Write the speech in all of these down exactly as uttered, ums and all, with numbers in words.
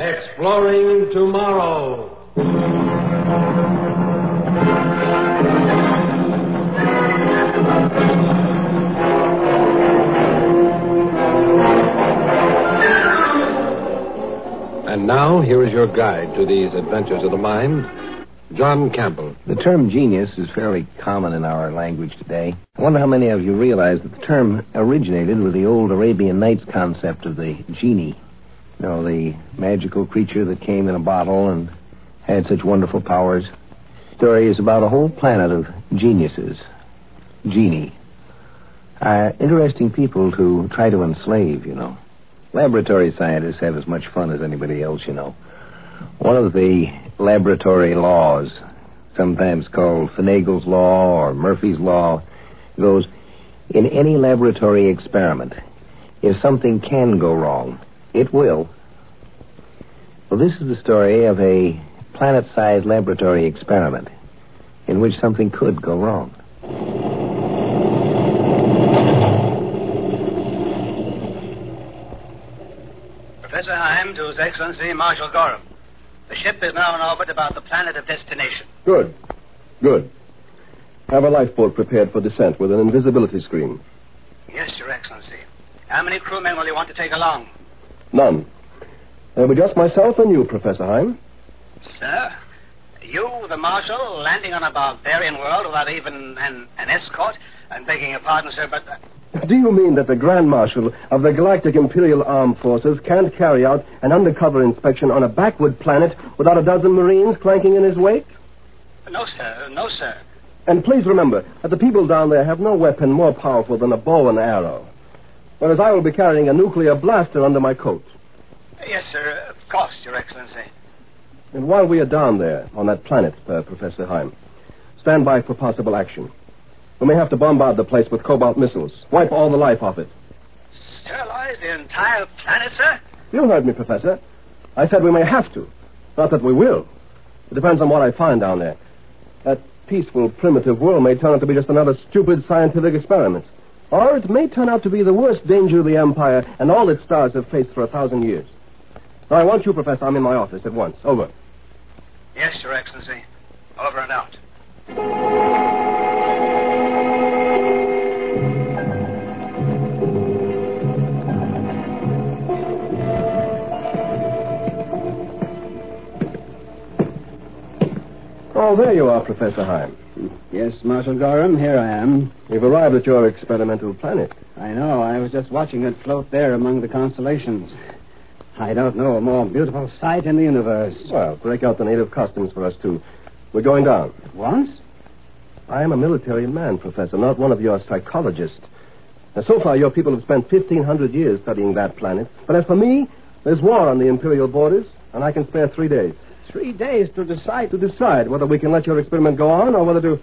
Exploring Tomorrow. And now, here is your guide to these adventures of the mind, John Campbell. The term genius is fairly common in our language today. I wonder how many of you realize that the term originated with the old Arabian Nights concept of the genie. You know, the magical creature that came in a bottle and had such wonderful powers. The story is about a whole planet of geniuses. Genie. Uh, interesting people to try to enslave, you know. Laboratory scientists have as much fun as anybody else, you know. One of the laboratory laws, sometimes called Finagle's Law or Murphy's Law, goes, in any laboratory experiment, if something can go wrong, it will. Well, this is the story of a planet-sized laboratory experiment in which something could go wrong. Professor Heim to His Excellency Marshal Gorham. The ship is now in orbit about the planet of destination. Good. Good. Have a lifeboat prepared for descent with an invisibility screen. Yes, Your Excellency. How many crewmen will you want to take along? None. There'll be just myself and you, Professor Heim. Sir? You, the Marshal, landing on a barbarian world without even an, an escort? I'm begging your pardon, sir, but... Uh... Do you mean that the Grand Marshal of the Galactic Imperial Armed Forces can't carry out an undercover inspection on a backward planet without a dozen Marines clanking in his wake? No, sir. No, sir. And please remember that the people down there have no weapon more powerful than a bow and arrow. Whereas I will be carrying a nuclear blaster under my coat. Yes, sir. Of course, Your Excellency. And while we are down there on that planet, uh, Professor Heim, stand by for possible action. We may have to bombard the place with cobalt missiles. Wipe all the life off it. Sterilize the entire planet, sir? You heard me, Professor. I said we may have to. Not that we will. It depends on what I find down there. That peaceful, primitive world may turn out to be just another stupid scientific experiment. Or it may turn out to be the worst danger of the Empire and all its stars have faced for a thousand years. Now, I want you, Professor. I'm in my office at once. Over. Yes, Your Excellency. Over and out. Oh, there you are, Professor Heim. Yes, Marshal Gorham, here I am. You've arrived at your experimental planet. I know. I was just watching it float there among the constellations. I don't know a more beautiful sight in the universe. Well, break out the native costumes for us, too. We're going down. At once? I am a military man, Professor, not one of your psychologists. Now, so far, your people have spent fifteen hundred years studying that planet. But as for me, there's war on the Imperial borders, and I can spare three days. Three days to decide? To decide whether we can let your experiment go on or whether to...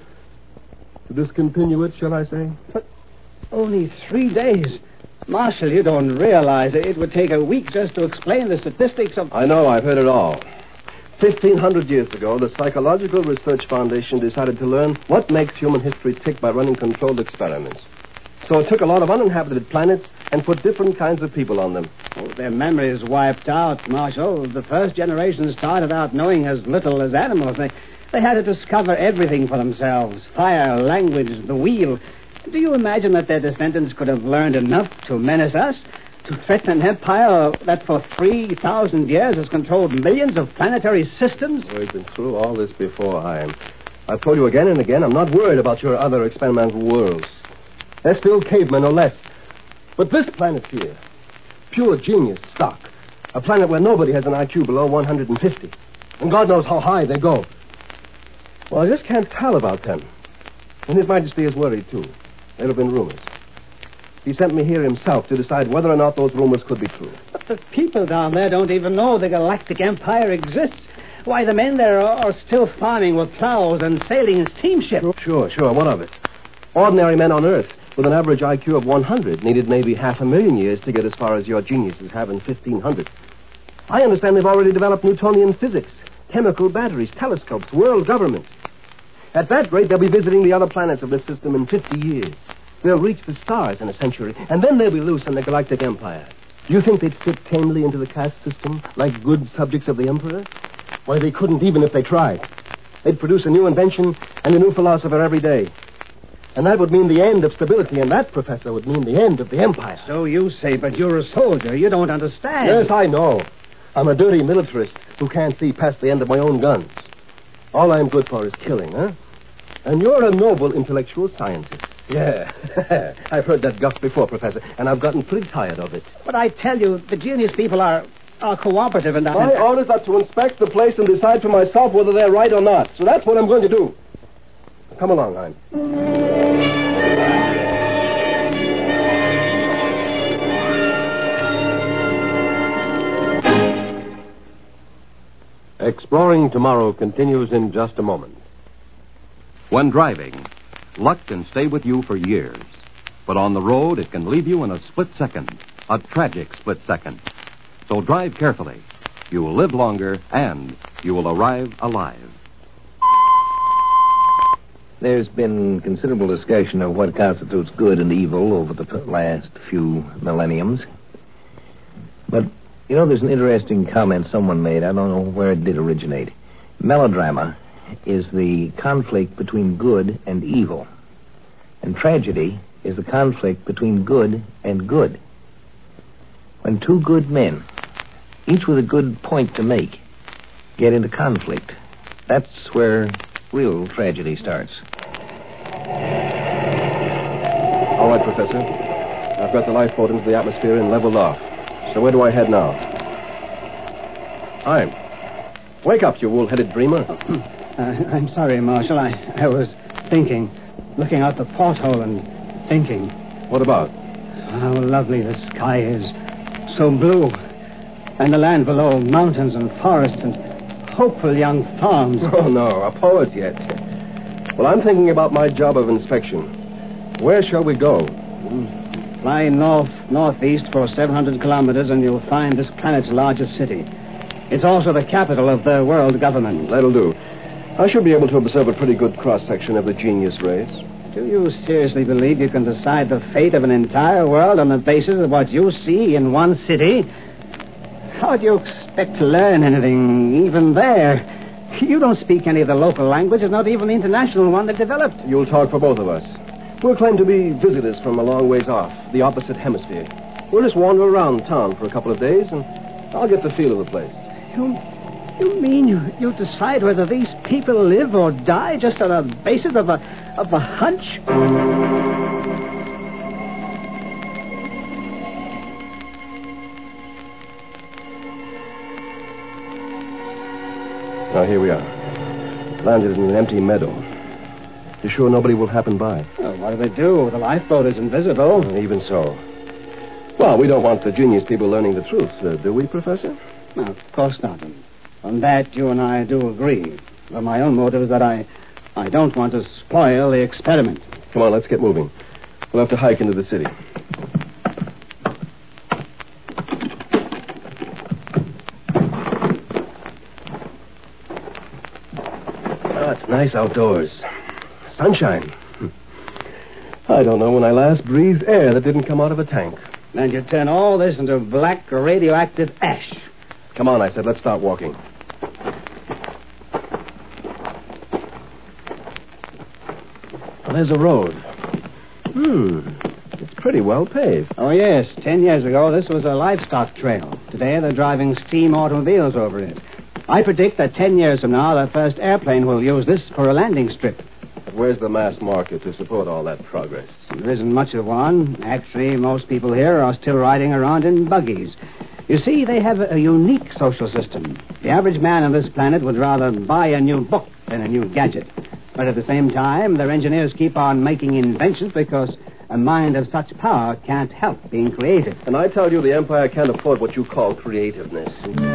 to discontinue it, shall I say? But only three days. Marshal, you don't realize it would take a week just to explain the statistics of... I know, I've heard it all. Fifteen hundred years ago, the Psychological Research Foundation decided to learn what makes human history tick by running controlled experiments. So it took a lot of uninhabited planets and put different kinds of people on them. Oh, their memories wiped out, Marshal. The first generation started out knowing as little as animals. They, they had to discover everything for themselves. Fire, language, the wheel. Do you imagine that their descendants could have learned enough to menace us? To threaten an empire that for three thousand years has controlled millions of planetary systems? We've been through all this before, Heim. I've told you again and again, I'm not worried about your other experimental worlds. They're still cavemen or less. But this planet here, pure genius stock. A planet where nobody has an I Q below one hundred fifty. And God knows how high they go. Well, I just can't tell about them. And His Majesty is worried, too. There have been rumors. He sent me here himself to decide whether or not those rumors could be true. But the people down there don't even know the Galactic Empire exists. Why, the men there are, are still farming with plows and sailing in steamships. Sure, sure, what of it? Ordinary men on Earth with an average I Q of one hundred needed maybe half a million years to get as far as your geniuses have in fifteen hundred. I understand they've already developed Newtonian physics, chemical batteries, telescopes, world government. At that rate, they'll be visiting the other planets of this system in fifty years. They'll reach the stars in a century, and then they'll be loose in the Galactic Empire. Do you think they'd fit tamely into the caste system like good subjects of the Emperor? Why, they couldn't even if they tried. They'd produce a new invention and a new philosopher every day. And that would mean the end of stability, and that, Professor, would mean the end of the Empire. So you say, but you're a soldier. You don't understand. Yes, I know. I'm a dirty militarist who can't see past the end of my own guns. All I'm good for is killing, huh? And you're a noble intellectual scientist. Yeah. I've heard that guff before, Professor, and I've gotten pretty tired of it. But I tell you, the genius people are are cooperative and... My orders are to inspect the place and decide for myself whether they're right or not. So that's what I'm going to do. Come along, Hein. Exploring Tomorrow continues in just a moment. When driving, luck can stay with you for years. But on the road, it can leave you in a split second, a tragic split second. So drive carefully. You will live longer, and you will arrive alive. There's been considerable discussion of what constitutes good and evil over the last few millenniums. But, you know, there's an interesting comment someone made. I don't know where it did originate. Melodrama is the conflict between good and evil. And tragedy is the conflict between good and good. When two good men, each with a good point to make, get into conflict, that's where real tragedy starts. All right, Professor. I've got the lifeboat into the atmosphere and leveled off. So where do I head now? Hein. Wake up, you wool-headed dreamer. Uh, I'm sorry, Marshal. I, I was thinking, looking out the porthole and thinking. What about? How lovely the sky is. So blue. And the land below, mountains and forests and hopeful young farms. Oh, no, a poet yet. Well, I'm thinking about my job of inspection. Where shall we go? Fly north, northeast for seven hundred kilometers and you'll find this planet's largest city. It's also the capital of the world government. That'll do. I should be able to observe a pretty good cross-section of the genius race. Do you seriously believe you can decide the fate of an entire world on the basis of what you see in one city? How do you expect to learn anything, even there? You don't speak any of the local languages, not even the international one that developed. You'll talk for both of us. We'll claim to be visitors from a long ways off, the opposite hemisphere. We'll just wander around town for a couple of days, and I'll get the feel of the place. You, you mean you, you decide whether these people live or die just on the basis of a, of a hunch? Now, here we are. Landed in an empty meadow. You sure nobody will happen by? Well, what do they do? The lifeboat is invisible. Even so. Well, we don't want the genius people learning the truth, uh, do we, Professor? No, of course not. And on that, you and I do agree. But my own motive is that I, I don't want to spoil the experiment. Come on, let's get moving. We'll have to hike into the city. Oh, it's nice outdoors. Sunshine. I don't know when I last breathed air that didn't come out of a tank. And you turn all this into black radioactive ash. Come on, I said, let's start walking. Well, there's a road. Hmm. It's pretty well paved. Oh, yes. Ten years ago, this was a livestock trail. Today, they're driving steam automobiles over it. I predict that ten years from now, the first airplane will use this for a landing strip. But where's the mass market to support all that progress? There isn't much of one. Actually, most people here are still riding around in buggies. You see, they have a unique social system. The average man on this planet would rather buy a new book than a new gadget. But at the same time, their engineers keep on making inventions because a mind of such power can't help being creative. And I tell you, the Empire can't afford what you call creativeness.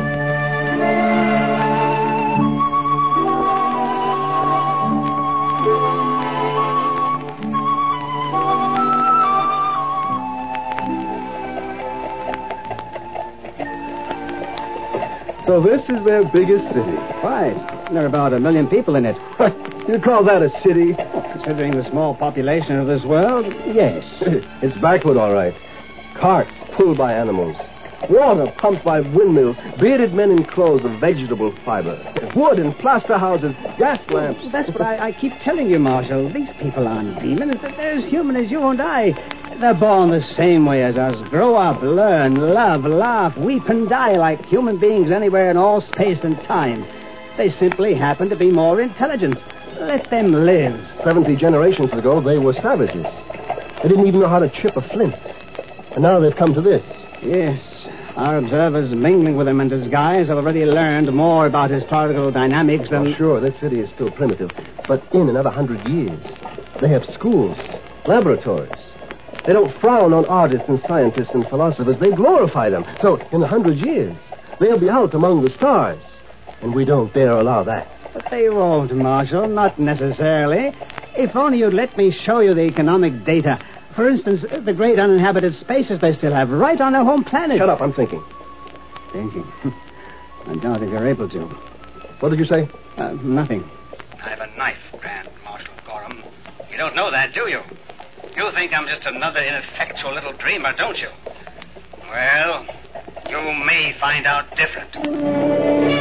So this is their biggest city. Right. There are about a million people in it. You call that a city? Well, considering the small population of this world, yes. It's backward, all right. Carts pulled by animals. Water pumped by windmills, bearded men in clothes of vegetable fiber, wood and plaster houses, gas lamps. That's what I, I keep telling you, Marshal. These people aren't demons. They're as human as you and I. They're born the same way as us. Grow up, learn, love, laugh, weep, and die like human beings anywhere in all space and time. They simply happen to be more intelligent. Let them live. Seventy generations ago, they were savages. They didn't even know how to chip a flint. And now they've come to this. Yes. Our observers mingling with them in disguise have already learned more about historical dynamics than... Oh, sure, this city is still primitive. But in another hundred years, they have schools, laboratories. They don't frown on artists and scientists and philosophers. They glorify them. So, in a hundred years, they'll be out among the stars. And we don't dare allow that. But they won't, Marshal. Not necessarily. If only you'd let me show you the economic data. For instance, the great uninhabited spaces they still have right on their home planet. Shut up, I'm thinking. Thinking? I doubt if you're able to. What did you say? Uh, nothing. I have a knife, Grand Marshal Gorham. You don't know that, do you? You think I'm just another ineffectual little dreamer, don't you? Well, you may find out different.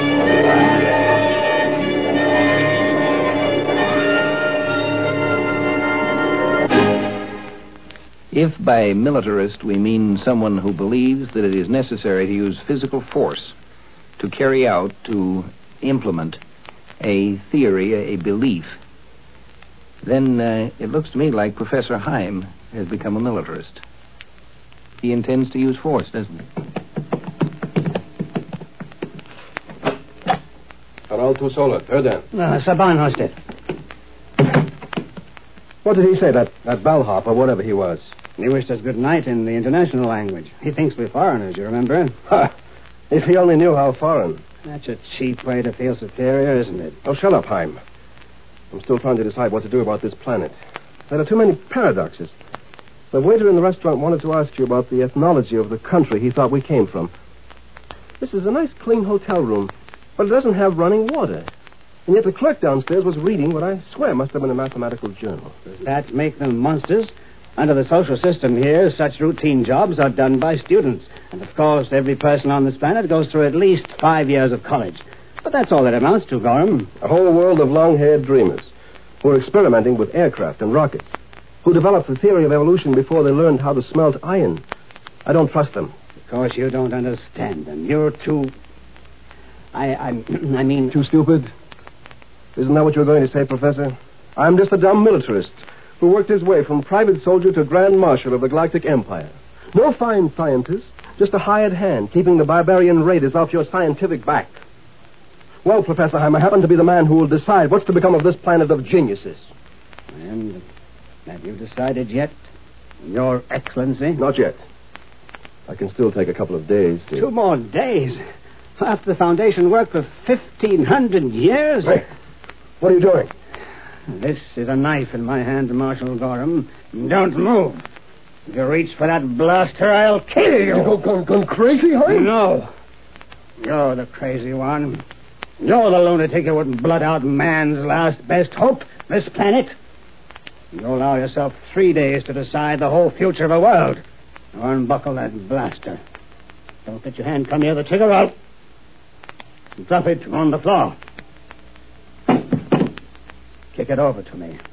If by militarist we mean someone who believes that it is necessary to use physical force to carry out, to implement a theory, a belief, then uh, it looks to me like Professor Heim has become a militarist. He intends to use force, doesn't he? Harold Tusola, Erdan. Uh, Saban Hosted. What did he say, that, that bellhop or whatever he was? He wished us good night in the international language. He thinks we're foreigners, you remember? Ha! If he only knew how foreign. That's a cheap way to feel superior, isn't it? Oh, shut up, Heim. I'm still trying to decide what to do about this planet. There are too many paradoxes. The waiter in the restaurant wanted to ask you about the ethnology of the country he thought we came from. This is a nice, clean hotel room, but it doesn't have running water. And yet the clerk downstairs was reading what I swear must have been a mathematical journal. Does that make them monsters? Under the social system here, such routine jobs are done by students. And, of course, every person on this planet goes through at least five years of college. But that's all that amounts to, Gorham. A whole world of long-haired dreamers who are experimenting with aircraft and rockets, who developed the theory of evolution before they learned how to smelt iron. I don't trust them. Because you don't understand them. You're too... I, I, I mean... Too stupid? Isn't that what you're going to say, Professor? I'm just a dumb militarist who worked his way from private soldier to Grand Marshal of the Galactic Empire. No fine scientist, just a hired hand keeping the barbarian raiders off your scientific back. Well, Professor Heim, I happen to be the man who will decide what's to become of this planet of geniuses. And have you decided yet, Your Excellency? Not yet. I can still take a couple of days to... Two more days? After the Foundation worked for fifteen hundred years? Hey, what are you doing? This is a knife in my hand, Marshal Gorham. Don't move. If you reach for that blaster, I'll kill you. You go, gone, gone crazy, Heim? No. You're the crazy one. You're the lunatic who would blood out man's last best hope, this planet. You allow yourself three days to decide the whole future of a world. Now unbuckle that blaster. Don't let your hand come near the trigger. I'll drop it on the floor. Kick it over to me.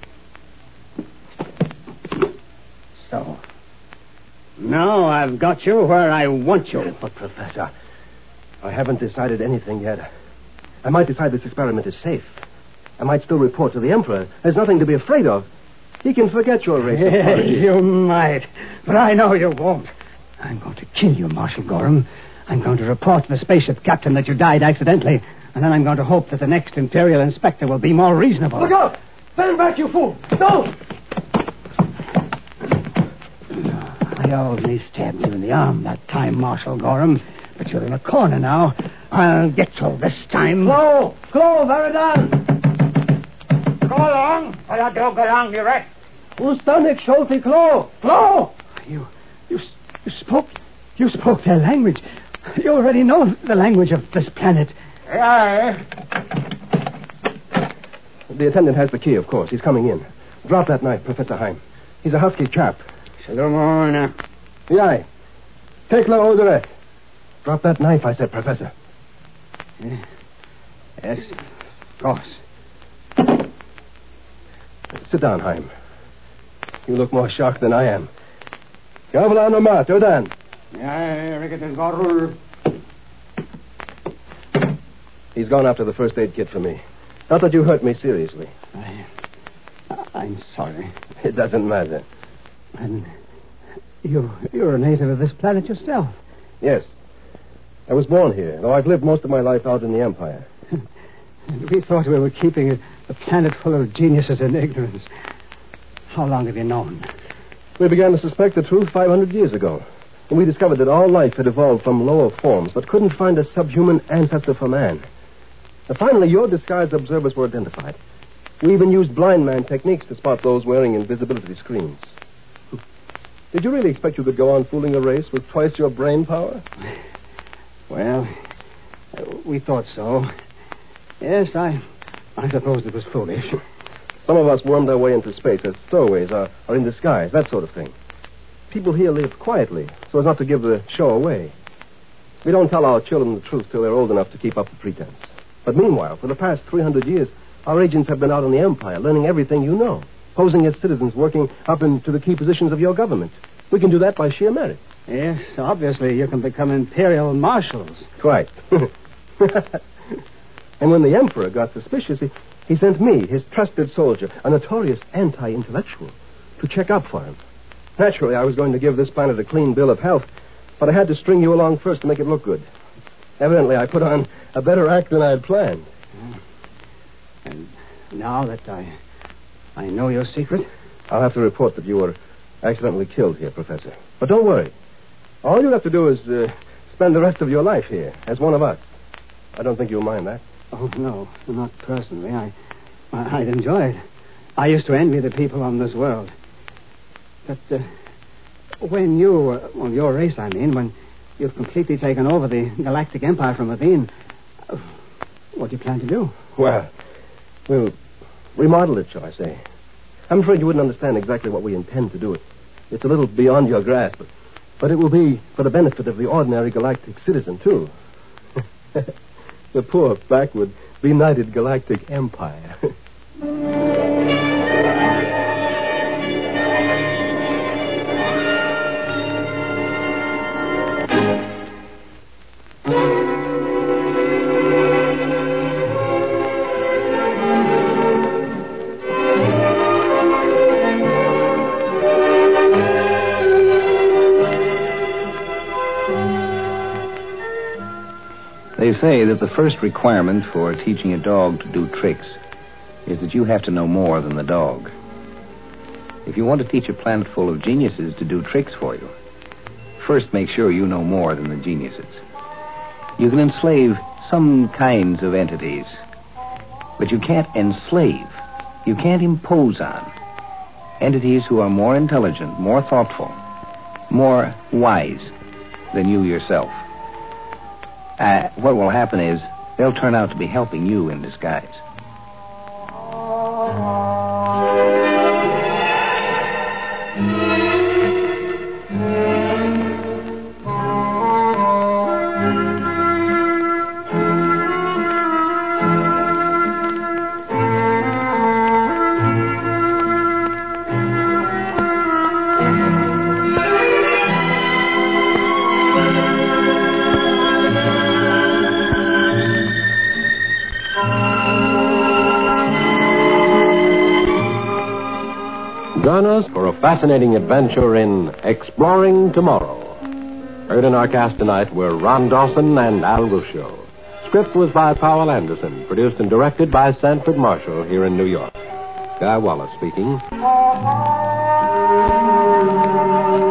So. Now I've got you where I want you. But, Professor, I haven't decided anything yet. I might decide this experiment is safe. I might still report to the Emperor. There's nothing to be afraid of. He can forget your race. Yes, you might. But I know you won't. I'm going to kill you, Marshal Gorham. I'm going to report to the spaceship captain that you died accidentally. And then I'm going to hope that the next Imperial inspector will be more reasonable. Look out! Stand back, you fool! Don't! I only stabbed you in the arm that time, Marshal Gorham. But you're in a corner now. I'll get you this time. Clo! Clo, Veridan! Go along, or I don't go along, you rat. Ustanik Sholti Clo! Clo! You, you, you spoke, you spoke their language. You already know the language of this planet. Yeah. The attendant has the key, of course. He's coming in. Drop that knife, Professor Heim. He's a husky chap. Shalom. Yai. Take la oderet. Drop that knife, I said, Professor. Yeah. Yes, of course. Sit down, Heim. You look more shocked than I am. Gavla no ma, Jordan. He's gone after the first aid kit for me. Not that you hurt me seriously. I, I'm sorry. It doesn't matter. And you, you're a native of this planet yourself. Yes. I was born here, though I've lived most of my life out in the Empire. We thought we were keeping a, a planet full of geniuses in ignorance. How long have you known? We began to suspect the truth five hundred years ago. And we discovered that all life had evolved from lower forms, but couldn't find a subhuman ancestor for man. And finally, your disguised observers were identified. We even used blind man techniques to spot those wearing invisibility screens. Did you really expect you could go on fooling a race with twice your brain power? Well, uh, we thought so. Yes, I I suppose it was foolish. Some of us wormed our way into space as stowaways or, or in disguise, that sort of thing. People here live quietly, so as not to give the show away. We don't tell our children the truth till they're old enough to keep up the pretense. But meanwhile, for the past three hundred years, our agents have been out in the Empire, learning everything you know, posing as citizens, working up into the key positions of your government. We can do that by sheer merit. Yes, obviously you can become imperial marshals. Quite. And when the Emperor got suspicious, he, he sent me, his trusted soldier, a notorious anti-intellectual, to check up for him. Naturally, I was going to give this planet a clean bill of health, but I had to string you along first to make it look good. Evidently, I put on a better act than I had planned. And now that I I know your secret? I'll have to report that you were accidentally killed here, Professor. But don't worry. All you have to do is uh, spend the rest of your life here as one of us. I don't think you'll mind that. Oh, no, not personally. I, I, I'd enjoy it. I used to envy the people on this world. But uh, when you, uh, well, your race, I mean, when you've completely taken over the Galactic Empire from within, uh, what do you plan to do? Well, we'll remodel it, shall I say. I'm afraid you wouldn't understand exactly what we intend to do. It. It's a little beyond your grasp, but, but it will be for the benefit of the ordinary galactic citizen, too. The poor, backward, benighted galactic empire. They say that the first requirement for teaching a dog to do tricks is that you have to know more than the dog. If you want to teach a planet full of geniuses to do tricks for you, first make sure you know more than the geniuses. You can enslave some kinds of entities, but you can't enslave, you can't impose on entities who are more intelligent, more thoughtful, more wise than you yourself. Uh, what will happen is they'll turn out to be helping you in disguise. Join us for a fascinating adventure in Exploring Tomorrow. Heard in our cast tonight were Ron Dawson and Al Ruscio. Script was by Powell Anderson, produced and directed by Sanford Marshall here in New York. Guy Wallace speaking.